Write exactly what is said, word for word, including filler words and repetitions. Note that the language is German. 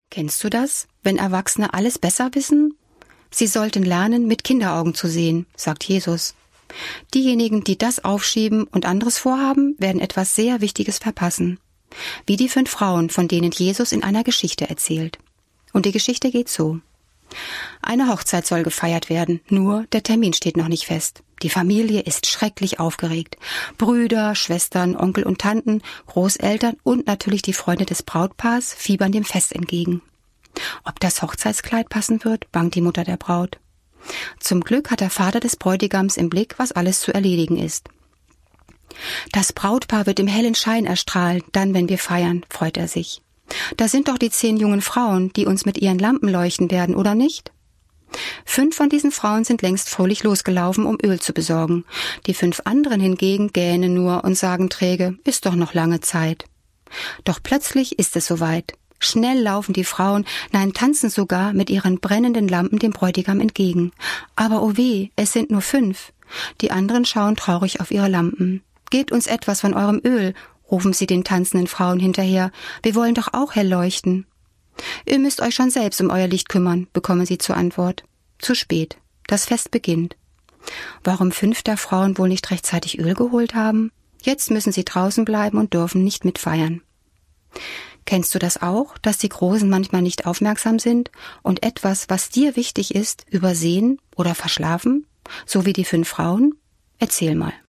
Kennst du das, wenn Erwachsene alles besser wissen? Sie sollten lernen, mit Kinderaugen zu sehen, sagt Jesus. Diejenigen, die das aufschieben und anderes vorhaben, werden etwas sehr Wichtiges verpassen. Wie die fünf Frauen, von denen Jesus in einer Geschichte erzählt. Und die Geschichte geht so. Eine Hochzeit soll gefeiert werden, nur der Termin steht noch nicht fest. Die Familie ist schrecklich aufgeregt. Brüder, Schwestern, Onkel und Tanten, Großeltern und natürlich die Freunde des Brautpaars fiebern dem Fest entgegen. Ob das Hochzeitskleid passen wird, bangt die Mutter der Braut. Zum Glück hat der Vater des Bräutigams im Blick, was alles zu erledigen ist. Das Brautpaar wird im hellen Schein erstrahlen, dann, wenn wir feiern, freut er sich. Da sind doch die zehn jungen Frauen, die uns mit ihren Lampen leuchten werden, oder nicht? Fünf von diesen Frauen sind längst fröhlich losgelaufen, um Öl zu besorgen. Die fünf anderen hingegen gähnen nur und sagen träge, ist doch noch lange Zeit. Doch plötzlich ist es soweit. Schnell laufen die Frauen, nein, tanzen sogar mit ihren brennenden Lampen dem Bräutigam entgegen. Aber oh weh, es sind nur fünf. Die anderen schauen traurig auf ihre Lampen. Gebt uns etwas von eurem Öl, rufen sie den tanzenden Frauen hinterher. Wir wollen doch auch hell leuchten. Ihr müsst euch schon selbst um euer Licht kümmern, bekommen sie zur Antwort. Zu spät. Das Fest beginnt. Warum fünf der Frauen wohl nicht rechtzeitig Öl geholt haben? Jetzt müssen sie draußen bleiben und dürfen nicht mitfeiern. Kennst du das auch, dass die Großen manchmal nicht aufmerksam sind und etwas, was dir wichtig ist, übersehen oder verschlafen? So wie die fünf Frauen? Erzähl mal.